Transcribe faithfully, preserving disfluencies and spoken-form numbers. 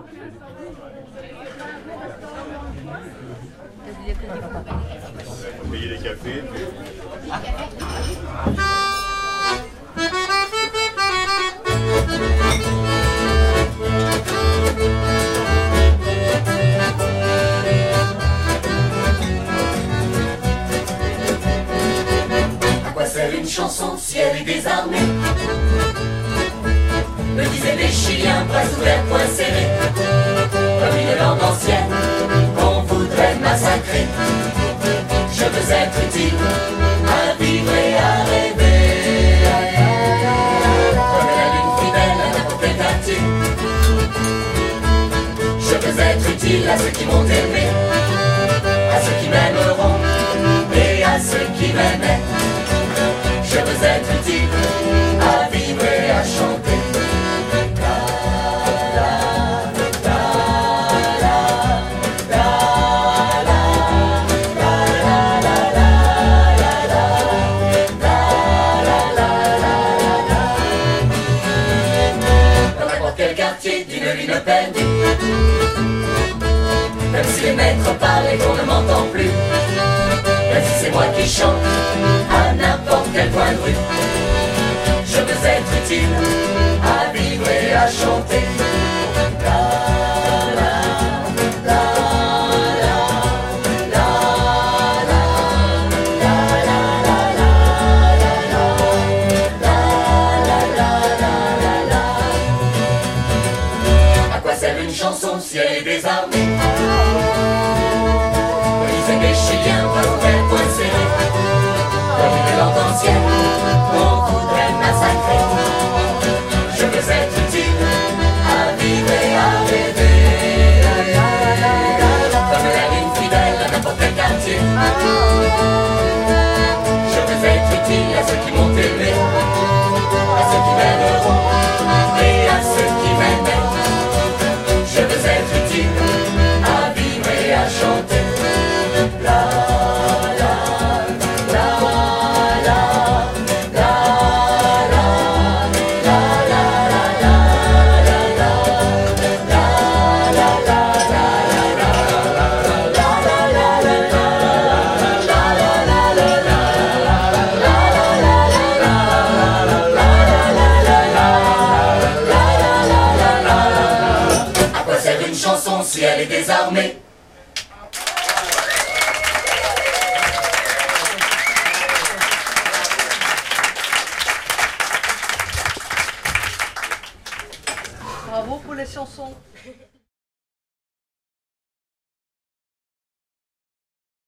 Payer les cafés. À quoi sert une chanson si elle est désarmée? Me disaient les Chiliens, bras ouverts, poings serrés, comme une langue ancienne qu'on voudrait massacrer. Je veux être utile à vivre et à rêver, comme la lune fidèle à n'importe quel quartier. Je veux être utile à ceux qui m'ont aimé, à ceux qui m'aimeront et à ceux qui m'aimaient. Je veux être utile à vivre et à chanter. D'une lune perdue, même si les maîtres parlent et qu'on ne m'entend plus, même si c'est moi qui chante à n'importe quel coin de rue, je veux être utile à vivre et à chanter. Une chanson si elle est désarmée. Me disaient des Chiliens, bras ouverts, poings serrés, comme une langue ancienne qu'on voudrait massacrer. Je veux être utile à vivre et à rêver, comme la lune fidèle à n'importe quel quartier. Je veux être utile à ceux qui m'ont aimé, à ceux qui m'aimeront et à ceux qui m'aimaient. Je veux être utile à vivre et à chanter. La la la la la la la la la chanson si elle est désarmée. Bravo pour les chansons.